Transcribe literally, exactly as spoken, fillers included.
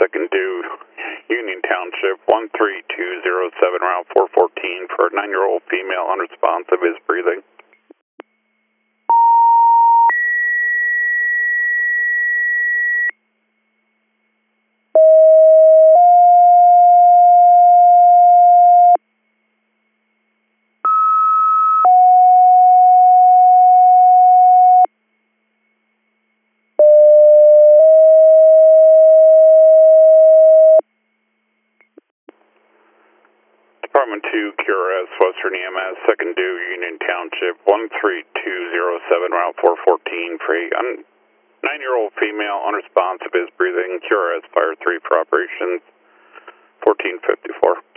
second due, Union Township, one three two zero seven, route four fourteen, for a nine-year-old female unresponsive, is breathing. Department two, Q R S, Western E M S, second due, Union Township, one three two zero seven, route four fourteen, for a un nine-year-old female unresponsive, is breathing. Q R S, Fire three for operations, fourteen fifty-four.